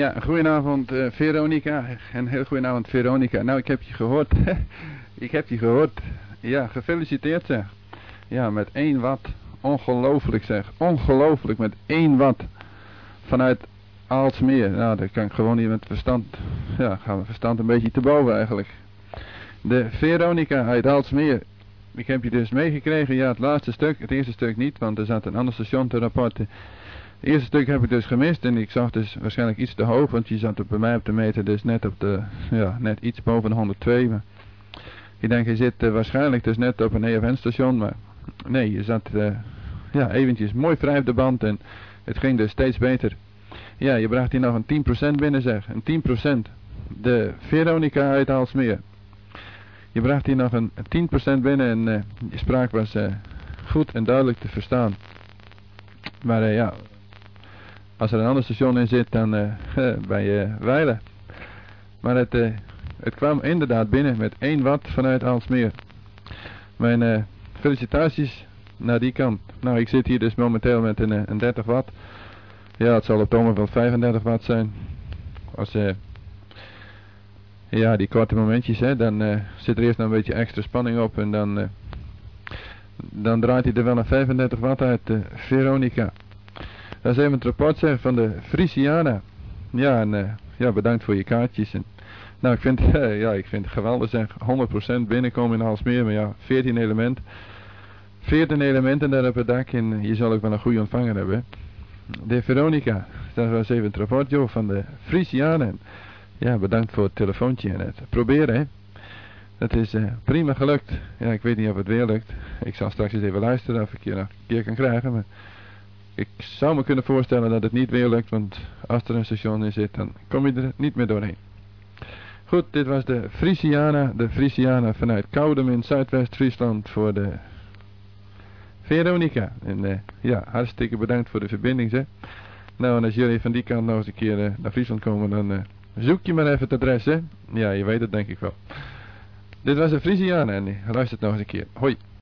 Ja, goedenavond Veronica. En heel goedenavond Veronica. Nou, ik heb je gehoord. Ik heb je gehoord. Ja, gefeliciteerd zeg. Ja, met 1 watt. Ongelooflijk zeg. Ongelooflijk met 1 watt. Vanuit Aalsmeer. Nou, dat kan ik gewoon niet met verstand. Ja, gaan we verstand een beetje te boven eigenlijk. De Veronica uit Aalsmeer. Ik heb je dus meegekregen. Ja, het laatste stuk. Het eerste stuk niet, want er zat een ander station te rapporten. Het eerste stuk heb ik dus gemist en ik zag dus waarschijnlijk iets te hoog, want je zat er bij mij op de meter dus net op de, ja, net iets boven de 102. Maar ik denk je zit waarschijnlijk dus net op een EFN station, maar nee, je zat ja, eventjes mooi vrij op de band en het ging dus steeds beter. Ja, je bracht hier nog een 10% binnen zeg, een 10%. De Veronica uit Aalsmeer. Je bracht hier nog een 10% binnen en je spraak was goed en duidelijk te verstaan. Maar ja, als er een ander station in zit, dan ben je wijlen. Maar het kwam inderdaad binnen met 1 watt vanuit Aalsmeer. Mijn felicitaties naar die kant. Nou, ik zit hier dus momenteel met een 30 watt. Ja, het zal op het moment wel 35 watt zijn. Als ja, die korte momentjes, hè, dan zit er eerst nog een beetje extra spanning op en dan draait hij er wel een 35 watt uit de Veronica. Dat is even het rapport zeg, van de Frisiana. Ja, en ja, bedankt voor je kaartjes. En, nou, ik vind, ja, ik vind het geweldig zeg. 100% binnenkomen in Aalsmeer. Maar ja, 14 elementen daar op het dak. En je zal ook wel een goede ontvanger hebben. De Veronica. Dat was even het rapport joh, van de Frisiana. En, ja, bedankt voor het telefoontje en het proberen. Hè. Het is prima gelukt. Ja, ik weet niet of het weer lukt. Ik zal straks eens even luisteren of ik je nog een keer kan krijgen. Maar ik zou me kunnen voorstellen dat het niet weer lukt, want als er een station in zit, dan kom je er niet meer doorheen. Goed, dit was de Frisiana vanuit Koudem in Zuidwest-Friesland voor de Veronica. En ja, hartstikke bedankt voor de verbinding, zeg. Nou, en als jullie van die kant nog eens een keer naar Friesland komen, dan zoek je maar even het adres, hè. Ja, je weet het denk ik wel. Dit was de Frisiana en luister het nog eens een keer. Hoi.